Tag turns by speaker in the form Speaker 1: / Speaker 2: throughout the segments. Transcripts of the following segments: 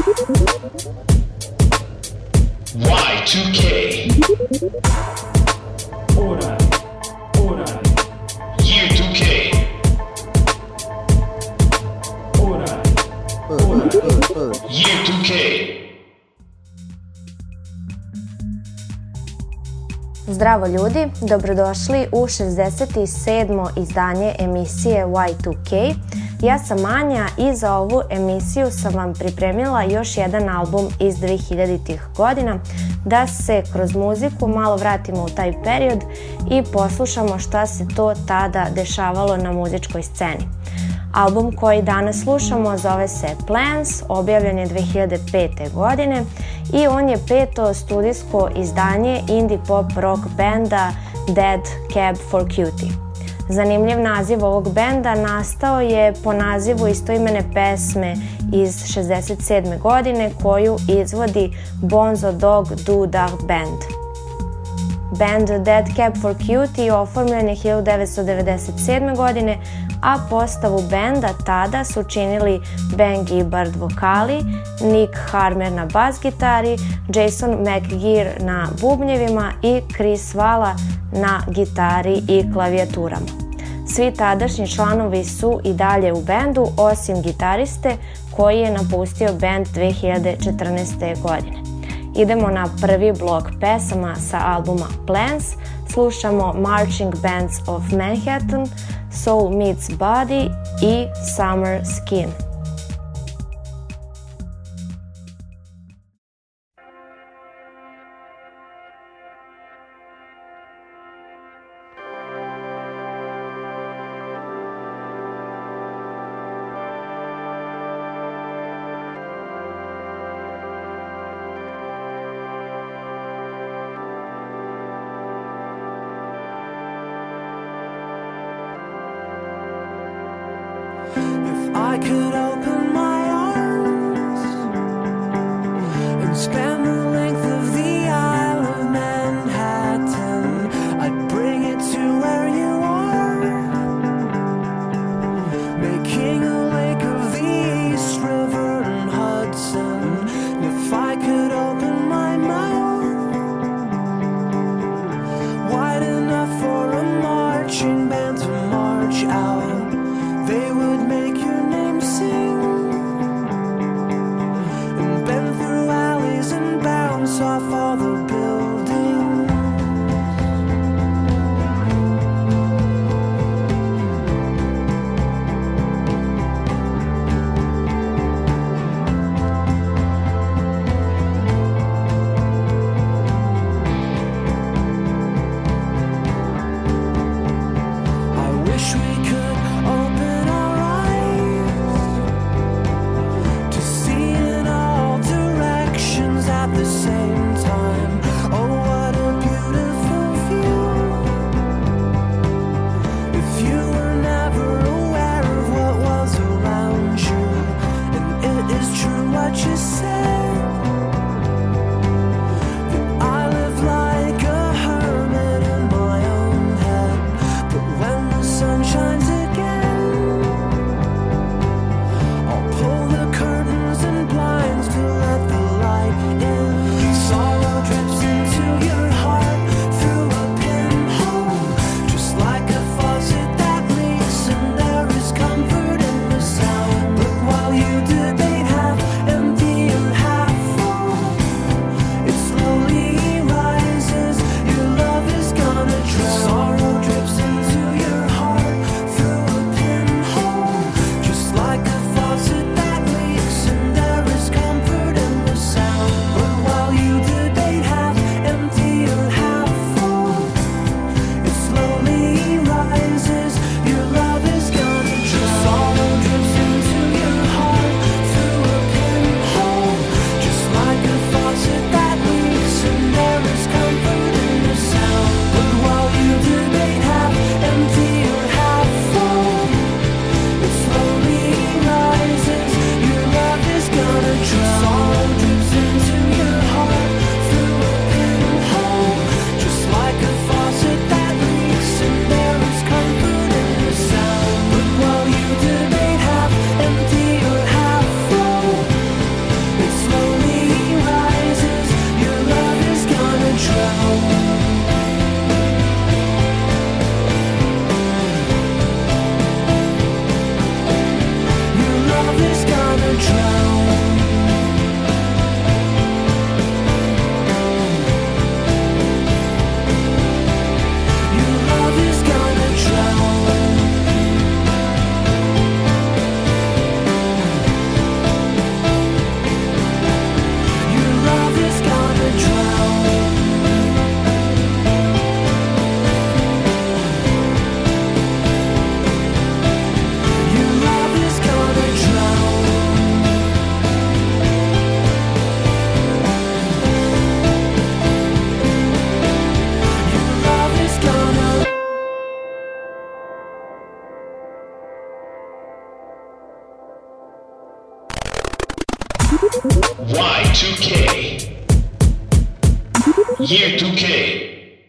Speaker 1: Y2K. Year 2K. Year 2K.
Speaker 2: Zdravo ljudi, dobrodošli u 67. izdanje emisije Y2K. Ja sam Anja i za ovu emisiju sam vam pripremila još jedan album iz 2000-ih godina, da se kroz muziku malo vratimo u taj period i poslušamo šta se to tada dešavalo na muzičkoj sceni. Album koji danas slušamo zove se Plans, objavljen je 2005. godine i on je peto studijsko izdanje indie pop rock benda Dead Cab for Cutie. Zanimljiv naziv ovog benda nastao je po nazivu istoimene pesme iz 67. godine koju izvodi Bonzo Dog Doodah Band. Band Dead Cab for Cutie oformljen je 1997. godine, a postavu benda tada su činili Ben Gibbard vokali, Nick Harmer na bas gitari, Jason McGear na bubnjevima i Chris Valla na gitari i klavijaturama. Svi tadašnji članovi su i dalje u bendu, osim gitariste koji je napustio bend 2014. godine. Idemo na prvi blok pesama sa albuma Plans. Slušamo Marching Bands of Manhattan, Soul Meets Body i Summer Skin.
Speaker 3: I could open my arms and span the length of the Isle of Manhattan. I'd bring it to where you are, making a lake of the East River and Hudson. And if I could open my mouth wide enough for a marching band to march out, they would make your name sing and bend through alleys and bounce off all the buildings. I wish we could open our eyes to see in all directions at the same time. Oh, what a beautiful view. If you were never aware of what was around you, and it is true what you said, that I live like a hermit in my own head. But when the sun shines again, I'll pull the curtains and blinds to let the light in. Sorrow drips into your heart through a pinhole, just like a faucet that leaks, and there is comfort in the sound. But while you debate half empty and half
Speaker 1: Y2K. Year 2K.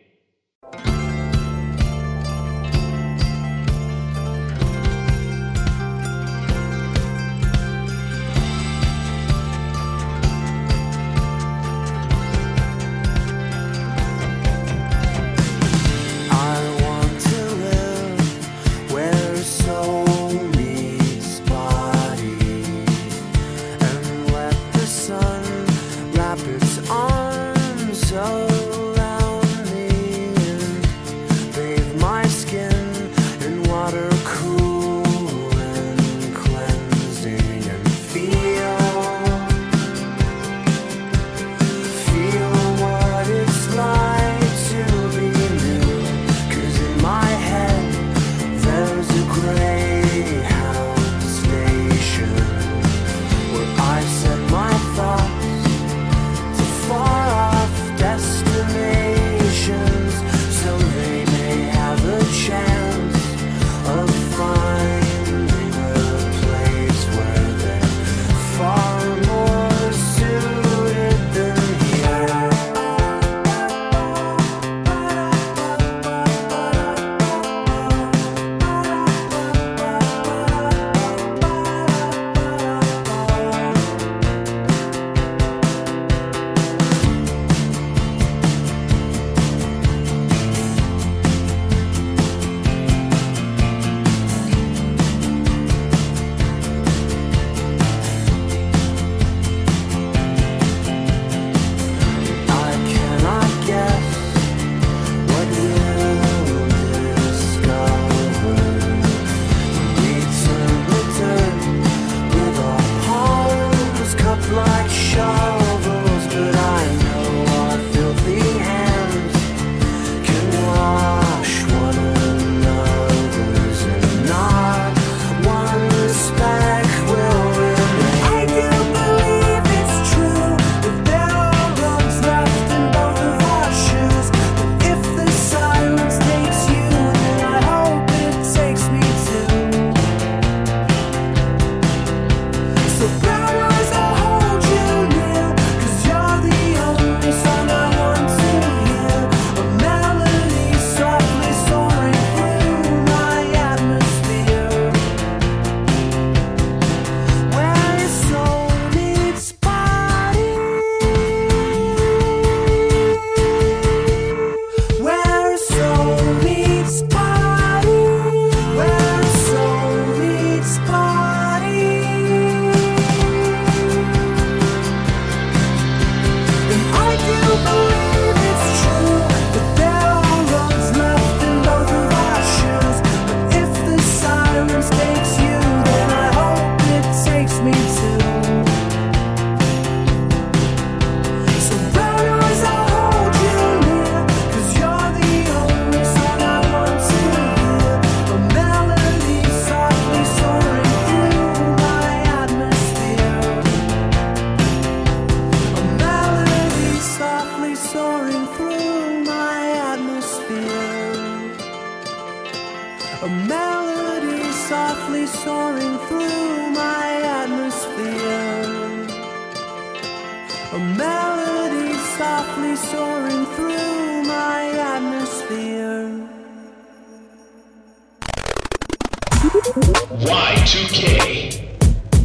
Speaker 1: Y2K.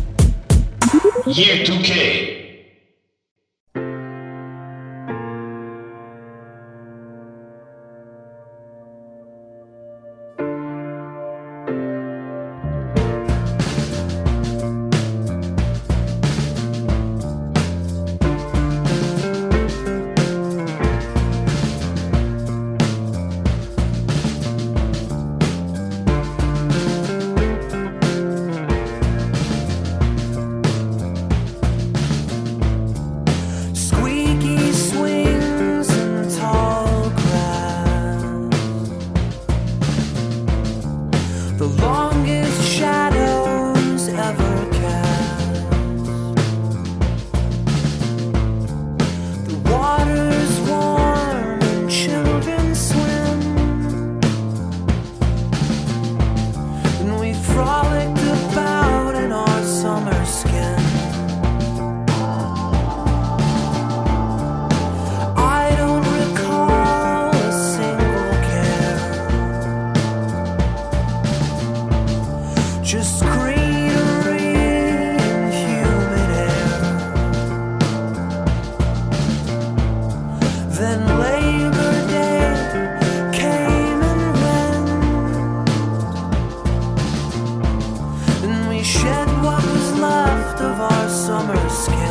Speaker 1: Year 2K.
Speaker 3: summer skin.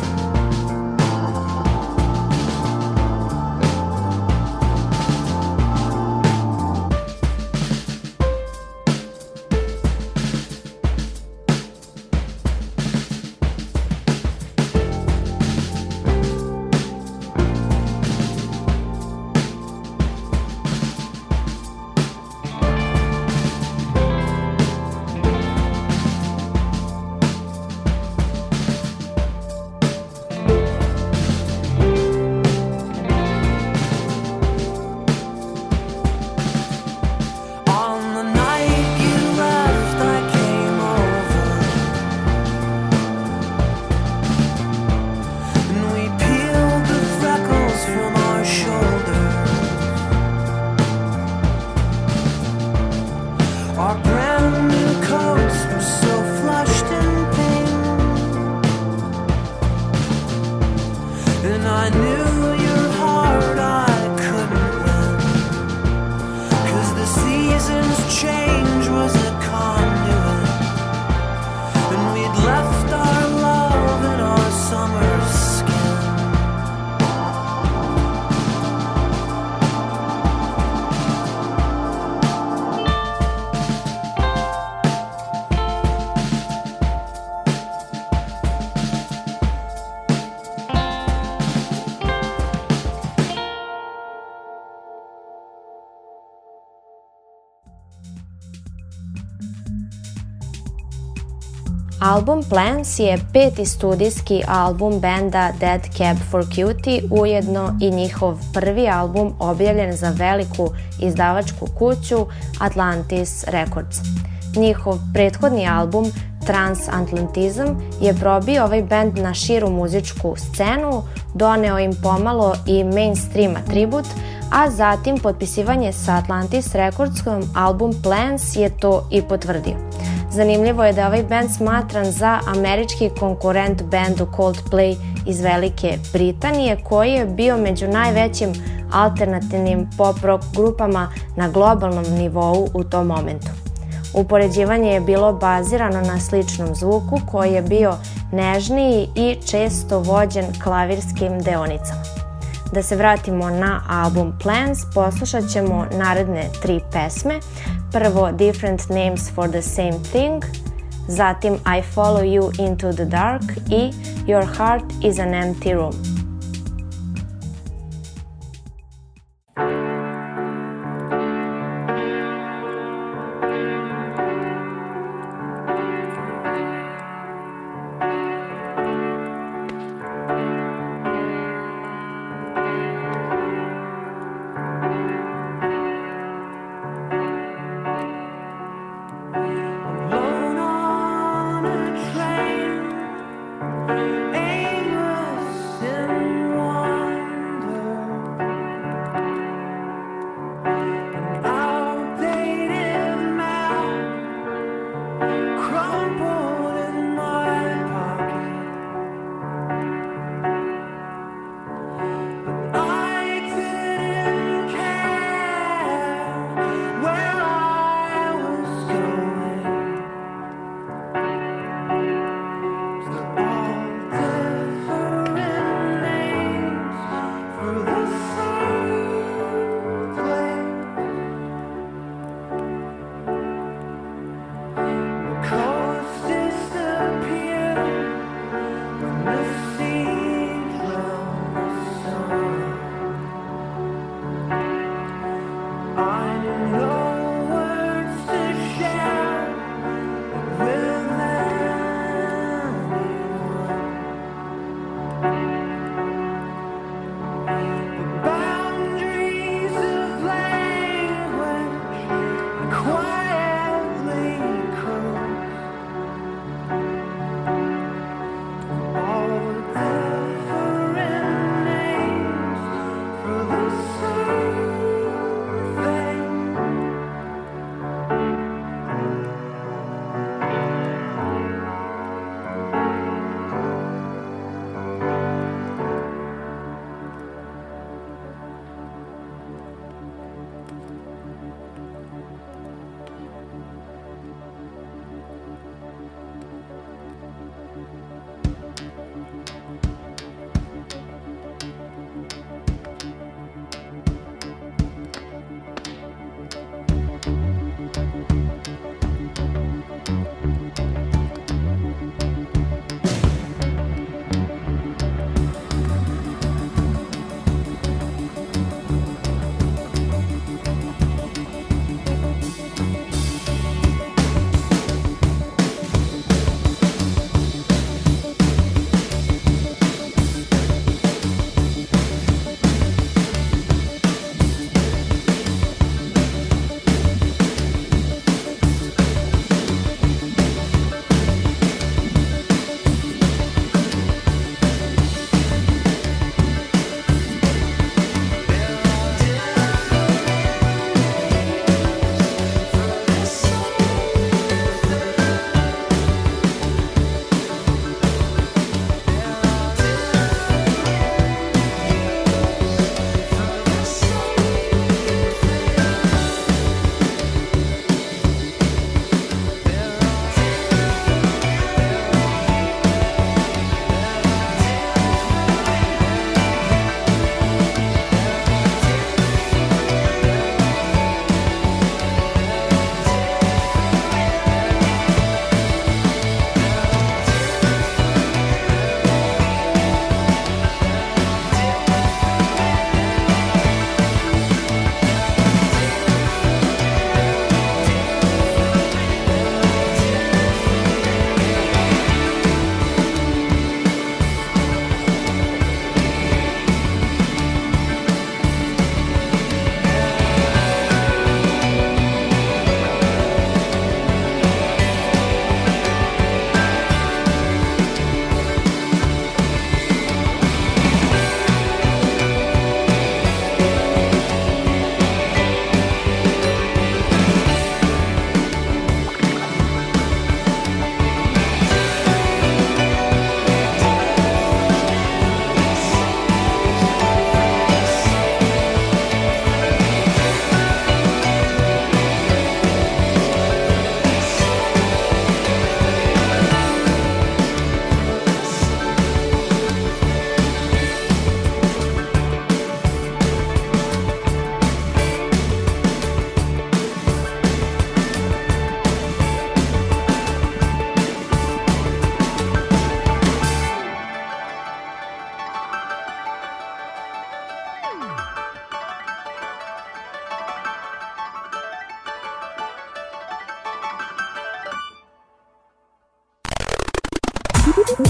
Speaker 2: Album Plans je peti studijski album benda Dead Cab for Cutie, ujedno i njihov prvi album objavljen za veliku izdavačku kuću Atlantis Records. Njihov prethodni album Transatlantism je probio ovaj bend na širu muzičku scenu, doneo im pomalo i mainstream atribut, a zatim potpisivanje sa Atlantis Recordsom album Plans je to i potvrdio. Zanimljivo je da ovaj band smatran za američki konkurent bendu Coldplay iz Velike Britanije, koji je bio među najvećim alternativnim pop-rock grupama na globalnom nivou u tom momentu. Upoređivanje je bilo bazirano na sličnom zvuku koji je bio nežniji i često vođen klavirskim deonicama. Da se vratimo na album Plans, poslušat ćemo naredne 3 pesme. Prvo Different Names for the Same Thing, zatim I Follow You Into the Dark i Your Heart is an Empty Room.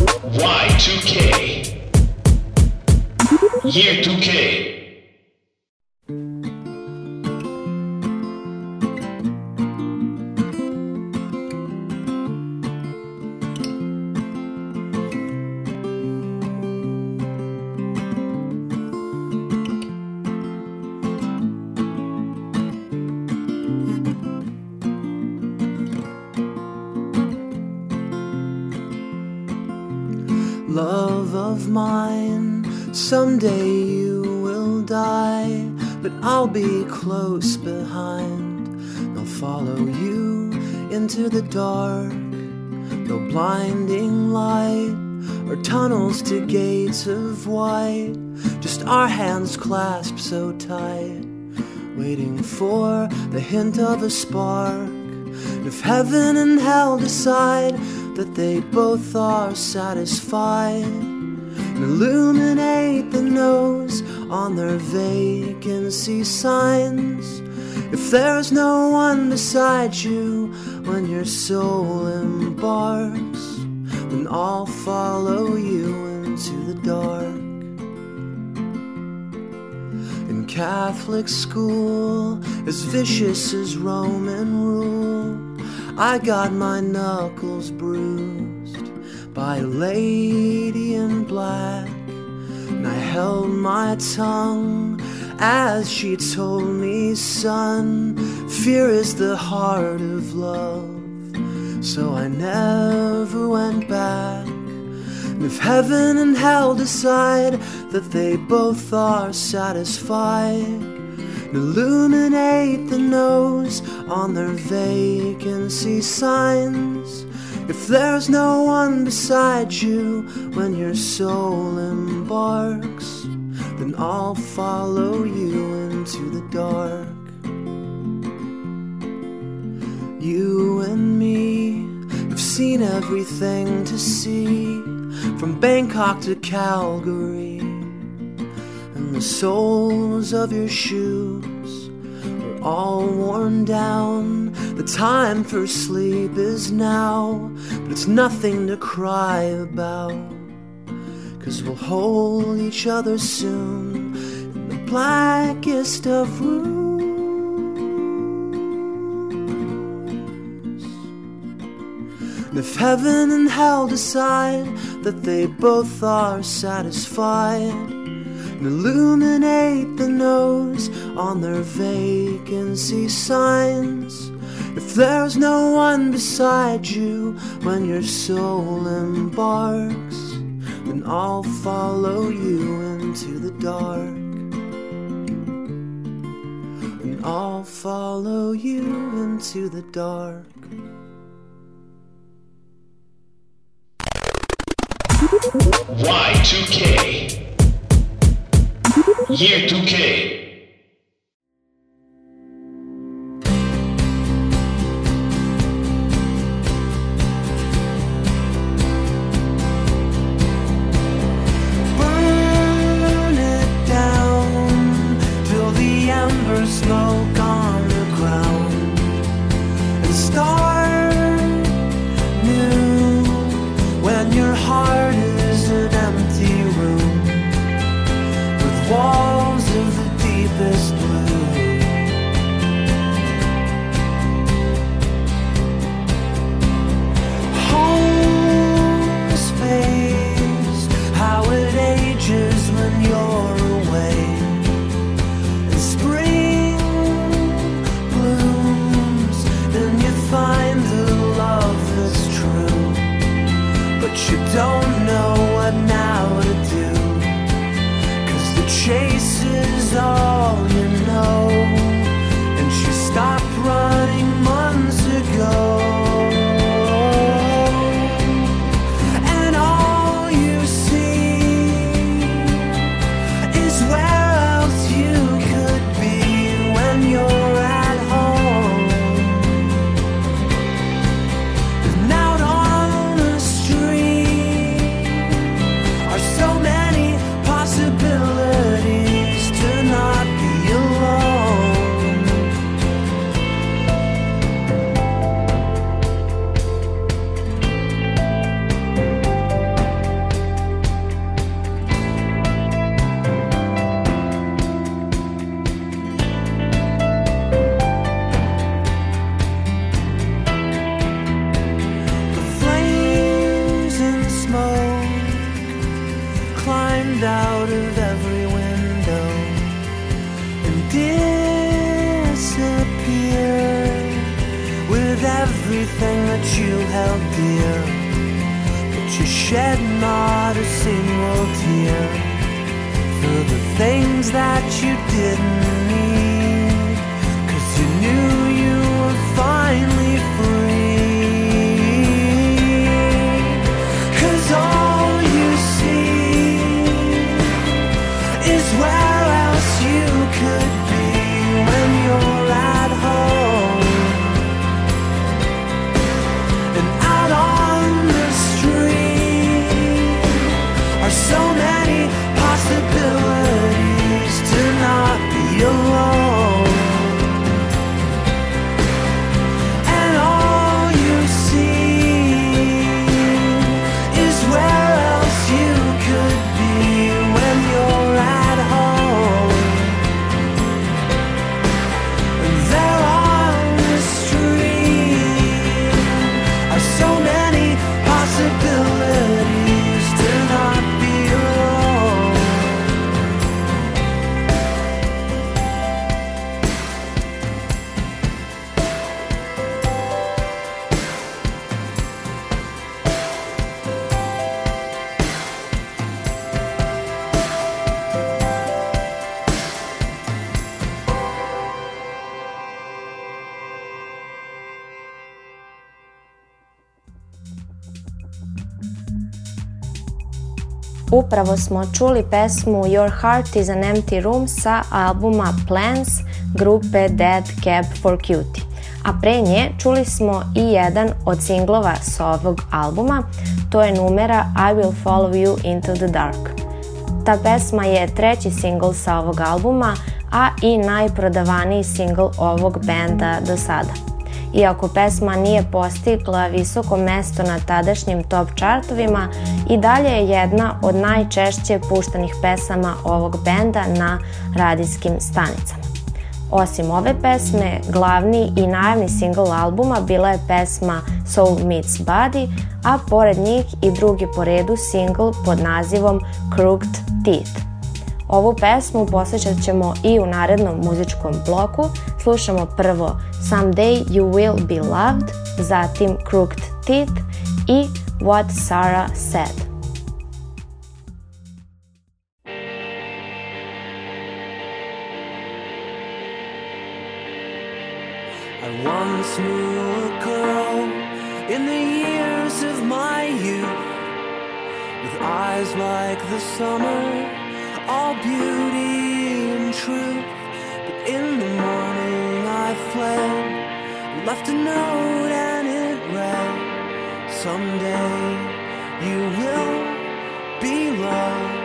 Speaker 1: Y2K. Year 2K.
Speaker 3: Love of mine, someday you will die, but I'll be close behind. They'll follow you into the dark, no blinding light or tunnels to gates of white, just our hands clasped so tight, waiting for the hint of a spark. If heaven and hell decide that they both are satisfied, and illuminate the nose on their vacancy signs. If there's no one beside you when your soul embarks, then I'll follow you into the dark. In Catholic school, as vicious as Roman rule, I got my knuckles bruised by a lady in black, and I held my tongue as she told me, son, fear is the heart of love. So I never went back. And if heaven and hell decide that they both are satisfied, illuminate the nose on their vacancy signs. If there's no one beside you when your soul embarks, then I'll follow you into the dark. You and me have seen everything to see, from Bangkok to Calgary, and the soles of your shoes are all worn down. The time for sleep is now, but it's nothing to cry about, 'cause we'll hold each other soon in the blackest of rooms. And if heaven and hell decide that they both are satisfied, and illuminate the nose on their vacancy signs, if there's no one beside you when your soul embarks, then I'll follow you into the dark. And I'll follow you into the dark.
Speaker 1: Y2K. Year 2K.
Speaker 3: Burn it down till the embers smoke on the ground, and start new when your heart is an empty room with walls of the deep climbed out of every window and disappeared with everything that you held dear, but you shed not a single tear for the things that you didn't need, 'cause you knew you were finally free. 'Cause all you see is where else you could be when you're at home. And out on the street are so many possibilities to not be alone. And all you see is where else you could be when you're at home. And there on the street are so many possibilities to not be alone.
Speaker 2: Upravo smo čuli pesmu Your Heart is an Empty Room sa albuma Plans grupe Dead Cab for Cutie. A pre nje čuli smo i jedan od singlova s ovog albuma, to je numera I Will Follow You Into the Dark. Ta pesma je treći singl sa ovog albuma, a i najprodavaniji singl ovog benda do sada. Iako pesma nije postigla visoko mesto na tadašnjim top chartovima, i dalje je jedna od najčešće puštanih pesama ovog benda na radijskim stanicama. Osim ove pesme, glavni i najavni singl albuma bila je pesma Soul Meets Body, a pored njih i drugi po redu singl pod nazivom Crooked Teeth. Ovu pesmu poslušat ćemo i u narednom muzičkom bloku. Slušamo prvo Someday You Will Be Loved, zatim Crooked Teeth i What Sarah Said.
Speaker 3: I once knew a girl in the years of my youth, with eyes like the summer, all beauty and truth. But in the morning I fled, left a note and it read, someday you will be loved.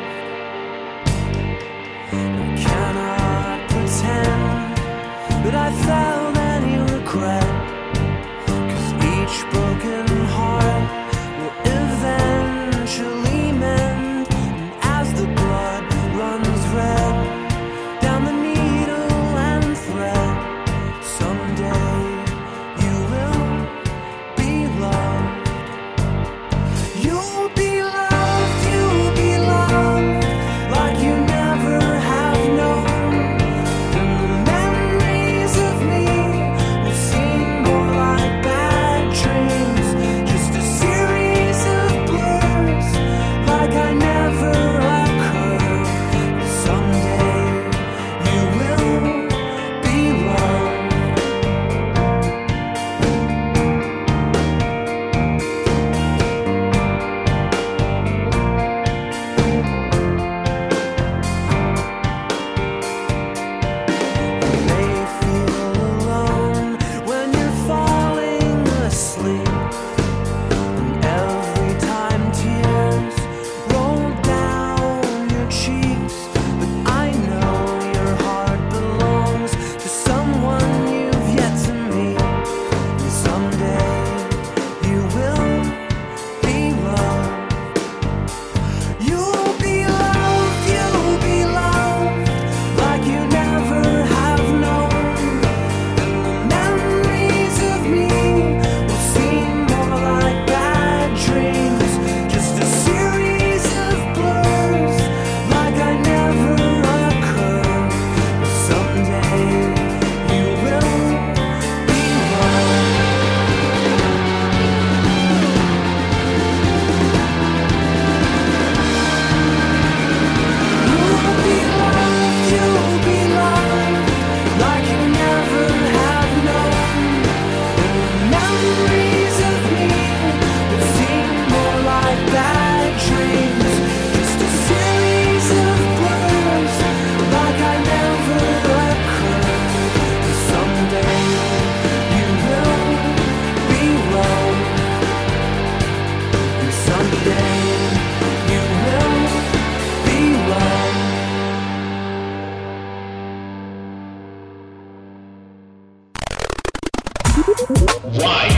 Speaker 3: I cannot pretend that I felt any regret, 'cause each broken heart will eventually mend. And as the blood runs red down the needle and thread, someday you will be loved. You'll be loved, you'll be loved like you never have known. And the memories of me will seem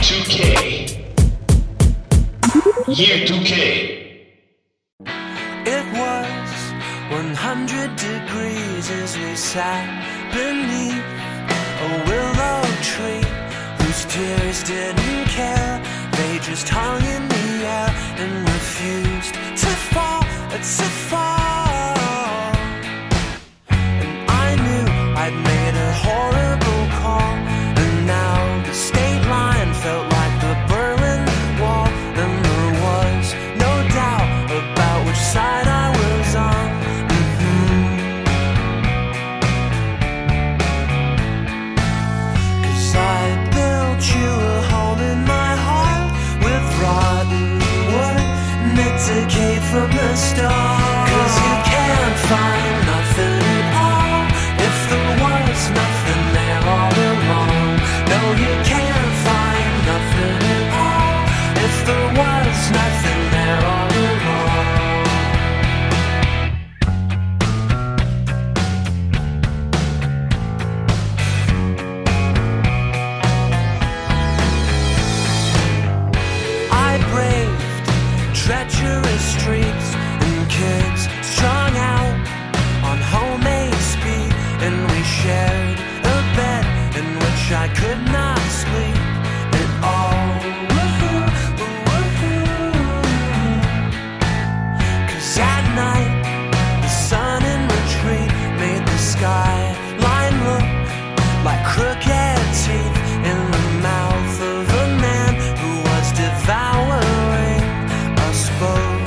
Speaker 1: Y2K. Year 2K.
Speaker 3: It was 100 degrees as we sat beneath a willow tree whose tears didn't care. They just hung in the air and refused to fall, to fall. And I knew I'd made a horrible call, and now the state line felt like the Berlin Wall, and there was no doubt about which side I was on. Cause I built you a home in my heart with rotten wood meant to keep from the start. Cause you can't find nothing at all if there was nothing there all along. No, you can't find nothing at all if there was nothing there all along. I braved treacherous streets and kids strung out on homemade speed, and we shared a bed in which I could not sleep at all. Cause at night the sun in retreat made the skyline look like crooked teeth in the mouth of a man who was devouring us both.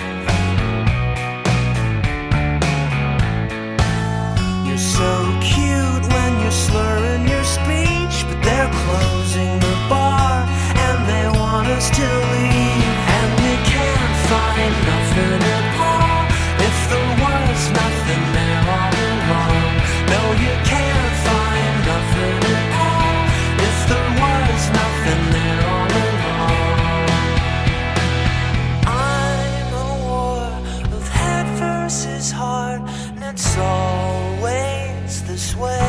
Speaker 3: You're so cute when you're slurring your speech, but they're closing the bar and they want us to leave. And we can't find nothing at all if there was nothing there all along. No, you can't find nothing at all if there was nothing there all along. I'm a war of head versus heart, and it's always this way.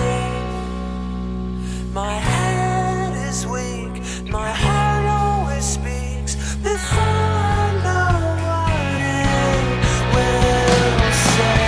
Speaker 3: My head is weak, my heart always speaks before I know what it will say.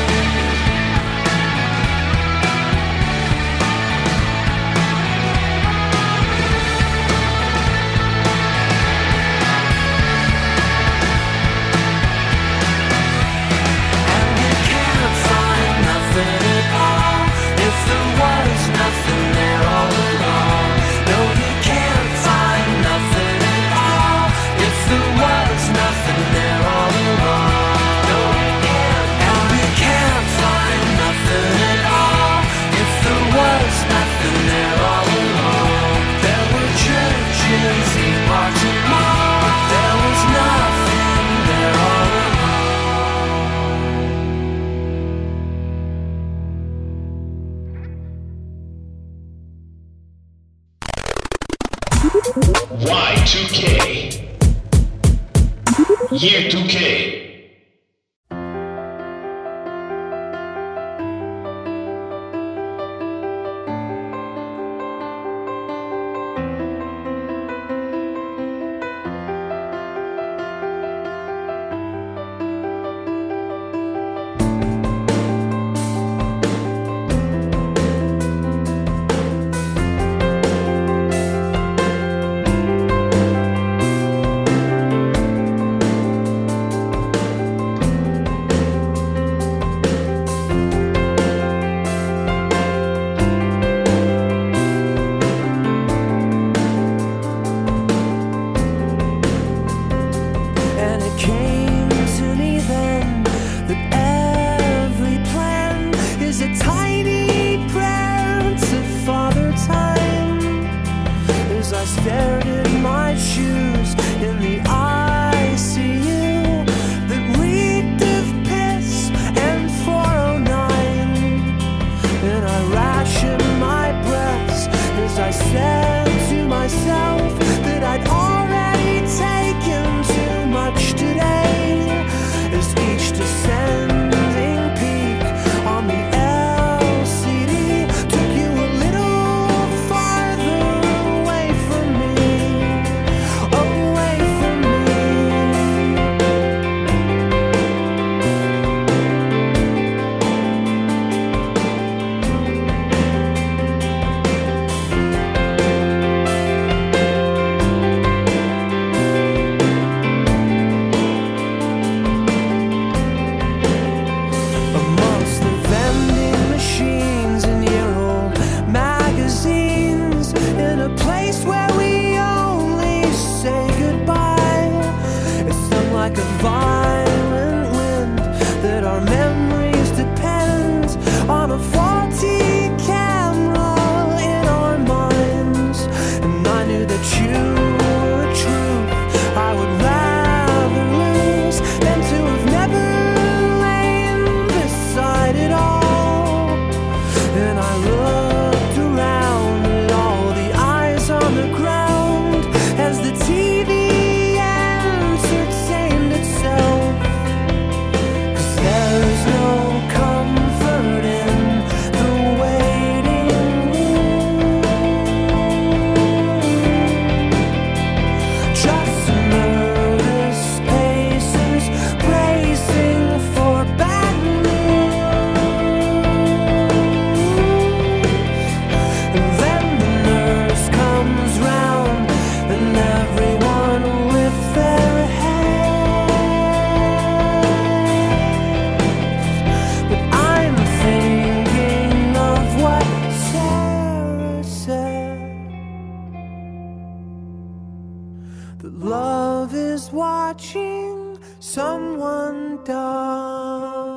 Speaker 3: And you can't find nothing at all if there was nothing there all along. No, you can't find nothing at all if there was nothing there all along. No, you can't. And you can't find nothing at all if there was nothing there all along. There were churches, parks and malls, but there was nothing there all along.
Speaker 1: Y2K. Year 2K.
Speaker 3: and die.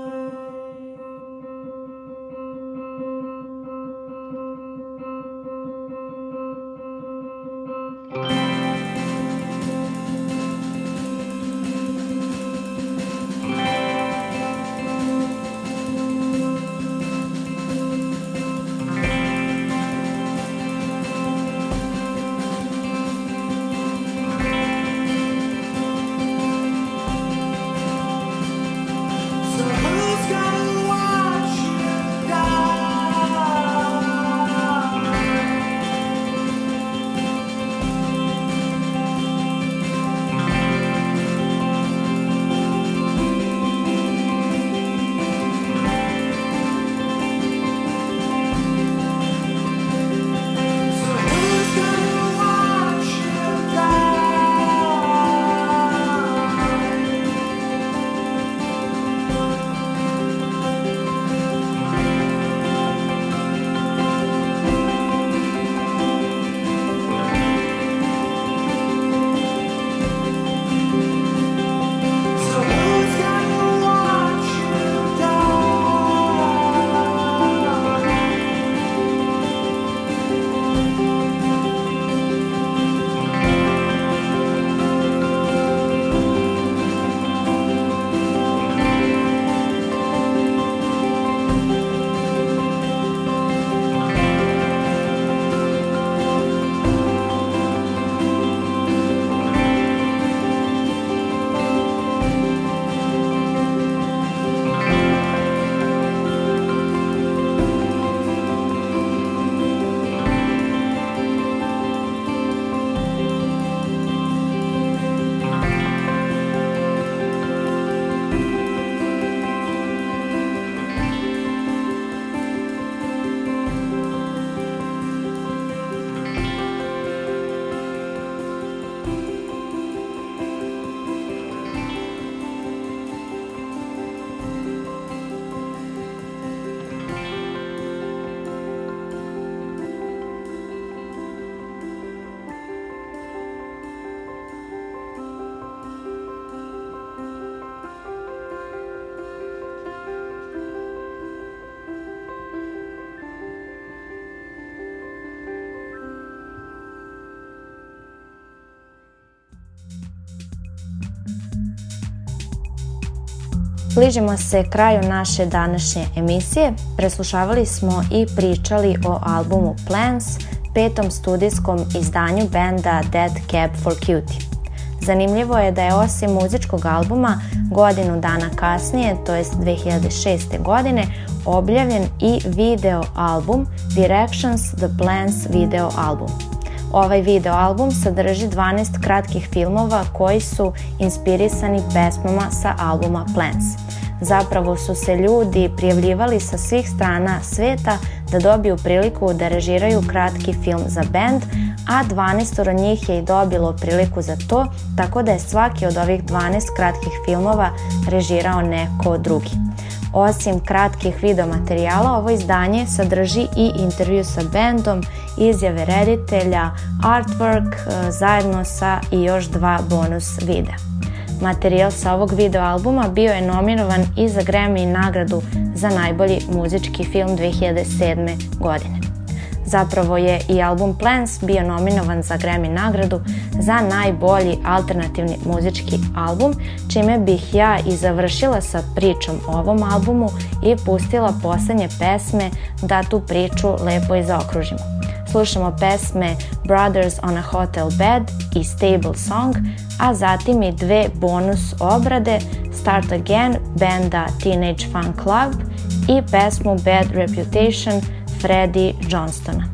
Speaker 2: Bližimo se kraju naše današnje emisije. Preslušavali smo i pričali o albumu Plans, 5. studijskom izdanju benda Dead Cab for Cutie. Zanimljivo je da je osim muzičkog albuma godinu dana kasnije, to jest 2006. godine, objavljen i video album Directions The Plans video album. Ovaj video album sadrži 12 kratkih filmova koji su inspirisani pesmama sa albuma Plans. Zapravo su se ljudi prijavljivali sa svih strana sveta da dobiju priliku da režiraju kratki film za bend, a 12 njih je i dobilo priliku za to, tako da je svaki od ovih 12 kratkih filmova režirao neko drugi. Osim kratkih video materijala, ovo izdanje sadrži i intervju sa bendom, izjave reditelja, artwork zajedno sa i još 2 bonus videa. Materijal sa ovog video albuma bio je nominovan i za Grammy nagradu za najbolji muzički film 2007. godine. Zapravo je i album Plans bio nominovan za Grammy nagradu za najbolji alternativni muzički album, čime bih ja i završila sa pričom o ovom albumu i pustila poslednje pesme da tu priču lepo i zaokružimo. Slušamo pesme Brothers on a Hotel Bed i Stable Song, a zatim i 2 bonus obrade, Start Again benda Teenage Fan Club i pesmu Bad Reputation Freddie Johnstona.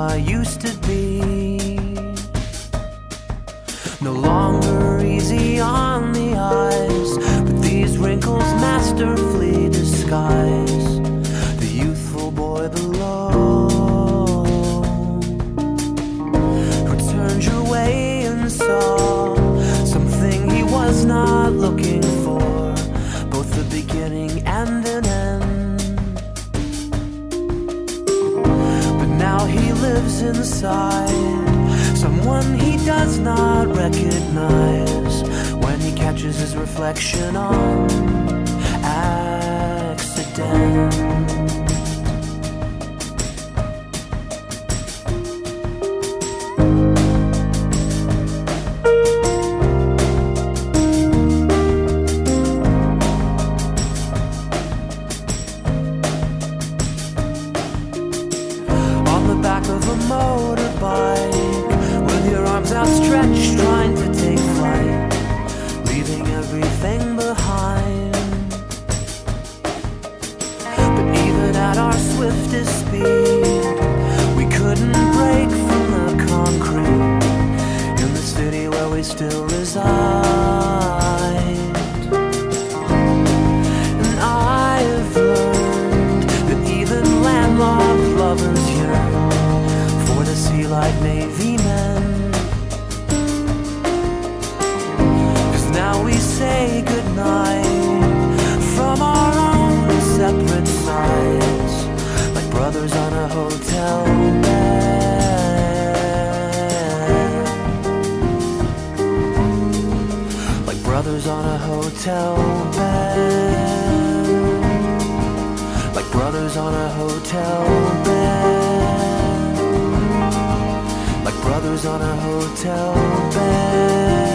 Speaker 3: I used to be. No longer easy on the eyes, but these wrinkles masterfully disguise the youthful boy below, who turned your way and saw something he was not looking for, both the beginning and an end. But now he lives inside someone he does not recognize when he catches his reflection on accident. On the back of a motorbike, with your arms outstretched, trying to take flight, leaving everything behind. But even at our swiftest speed, we couldn't break from the concrete in the city where we still reside. And I've learned that even landlocked lovers yearn for the sea like Navy men. 'Cause now we say goodnight from our own separate sides, like brothers on a hotel bed. Like brothers on a hotel bed. Like brothers on a hotel bed. Like brothers on a hotel bed.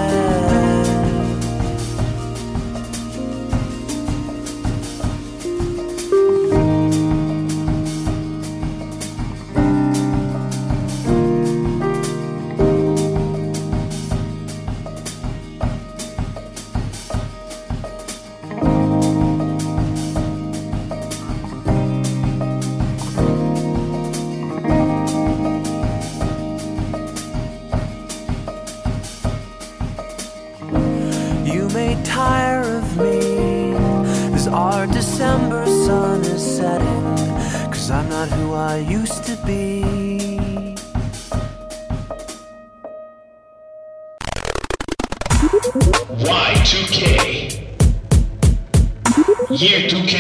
Speaker 3: You may tire of me as our December sun is setting, 'cause I'm not who I used to be.
Speaker 1: Y2K. Year 2K.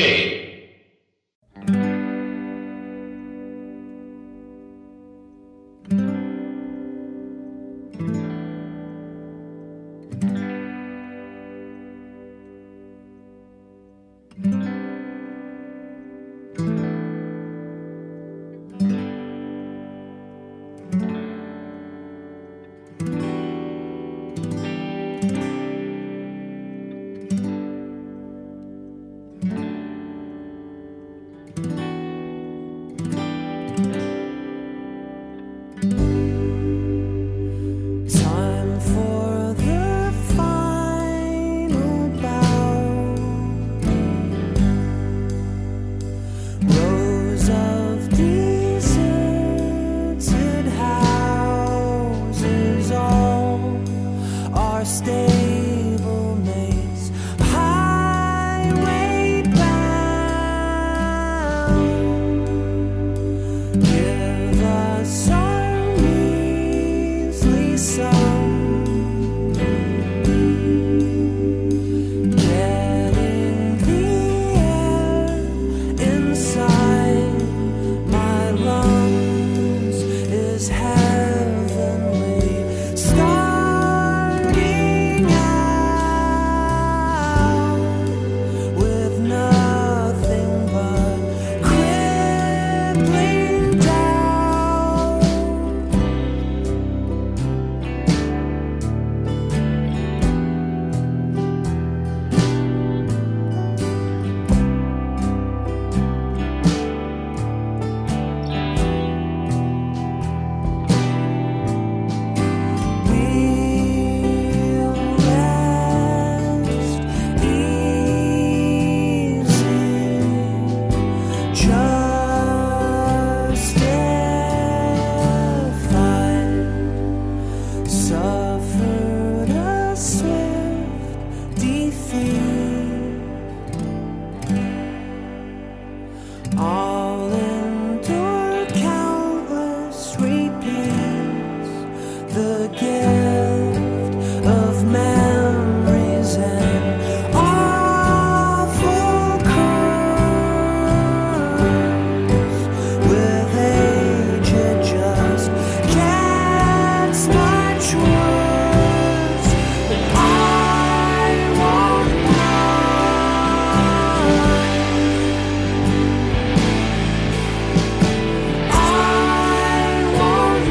Speaker 3: suffered a swift defeat. All endure countless repeats. The gift of memories and awful curse with age it just gets much worse. But I won't mind. I won't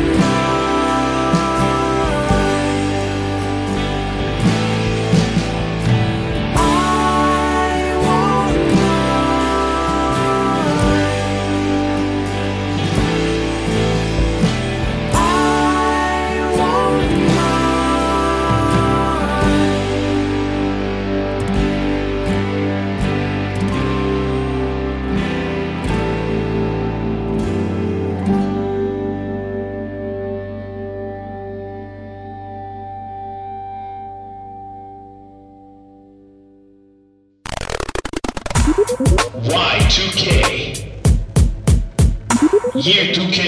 Speaker 1: Y2K. Year 2K.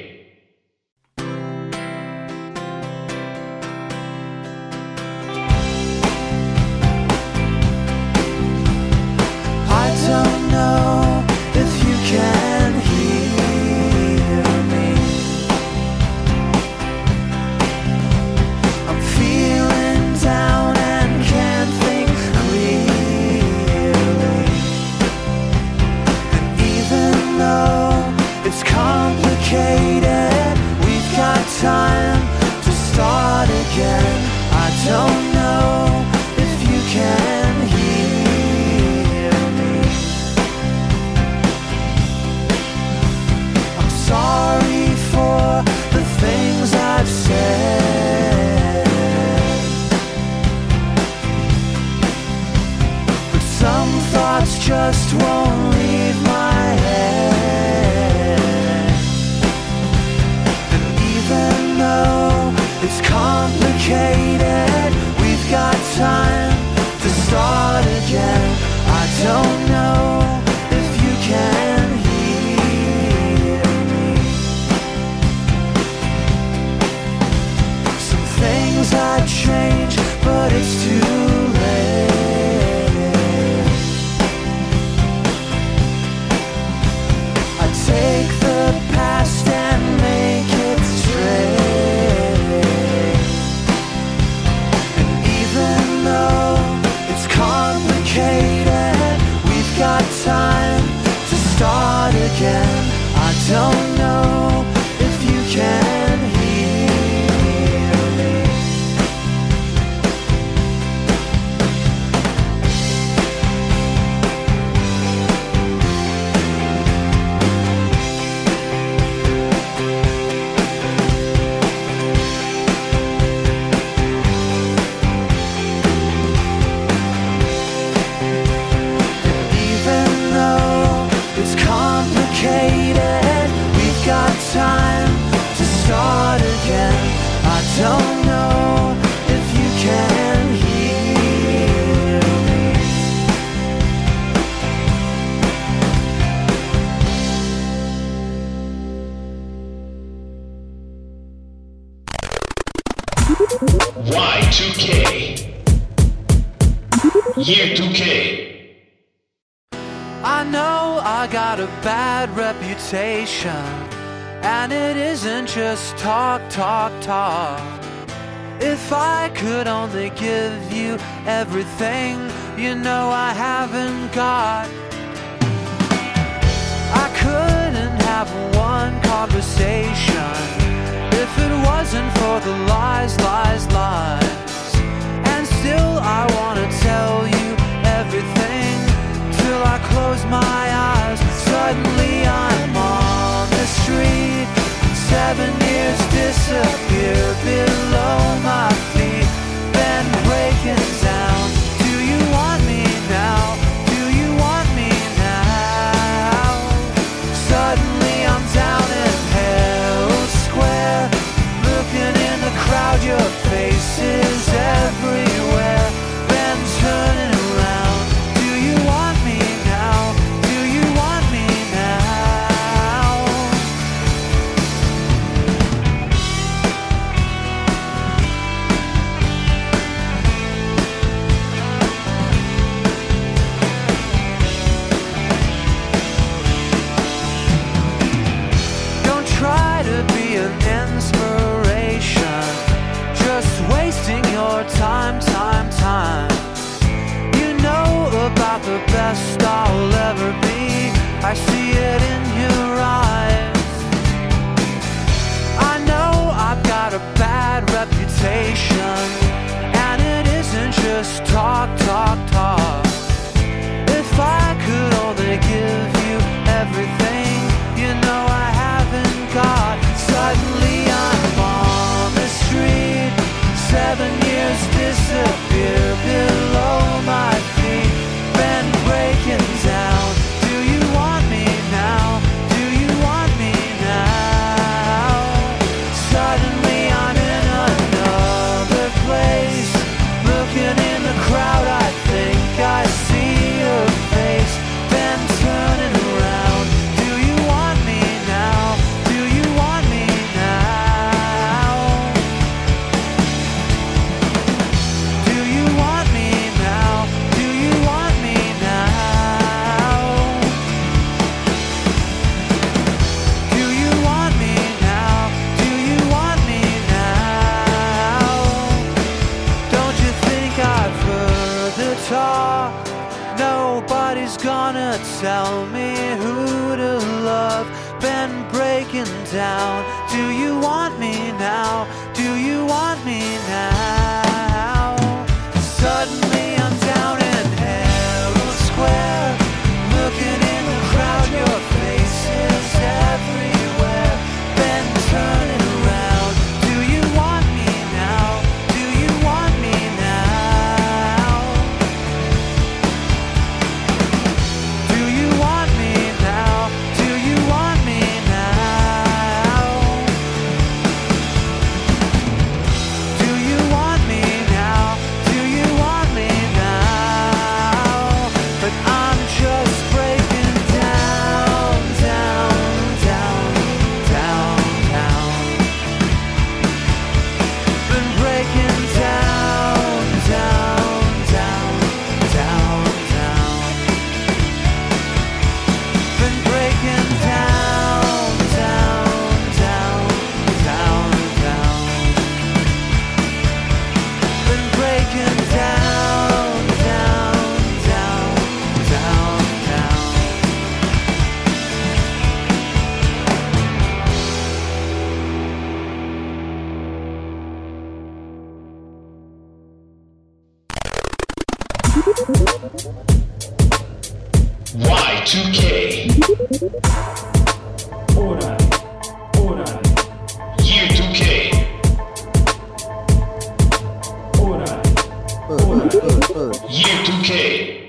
Speaker 3: I don't know if you can hear me. I'm feeling down and can't think clearly. And even though it's complicated, we've got time to start again. I don't know if you can hear me. I'm sorry for the things I've said, but some thoughts just won't leave my head. And even though it's complicated, we've got time to start again. I don't know if you can hear me. Some things I'd change, but it's too late. I take the past and make it straight. And even though it's complicated, we've got time to start again. I don't know if you can hear me. Even though it's complicated, we've got time to start again. I don't know if you can hear me.
Speaker 1: Y2K. Year 2K.
Speaker 3: I know I got a bad reputation, and it isn't just talk, talk, talk. If I could only give you everything you know I haven't got, I couldn't have one conversation if it wasn't for the lies, lies, lies. And still I wanna tell you everything till I close my eyes. Suddenly I'm on the street, 7 years disappear below my feet, then breaking down. Do you want me now? Do you want me now? Suddenly I'm down in Hell Square, looking in the crowd, you're wasting your time. You know about the best I'll ever be. I see it in your eyes. I know I've got a bad reputation, and it isn't just talk. If I could only give you everything, you know I haven't got. Suddenly I'm on the street, 7 years disappear below my feet, been breaking down. Do you want me now? Do you want me now? Suddenly I'm in another place, looking in the crowd, I think I see your face, then turning around. Do you want me now? Do you want me now? Do you want me now? Do you want me now? Do you want me now? Do you want me now? Don't you think I've heard the talk? Nobody's gonna tell me who to love. Been breaking down. Do you want me now? Do you want me now? Suddenly I'm down in Herald Square, looking in the crowd, your face is everywhere. Been turning around. Do you want me now? Do you want me now? Do you want me now? Do you want me now? Do you want me now? Do you want me now? But I'm just breaking down. Been breaking down. Been breaking down. Been breaking down.
Speaker 1: Y2K. Year 2K. Year 2K.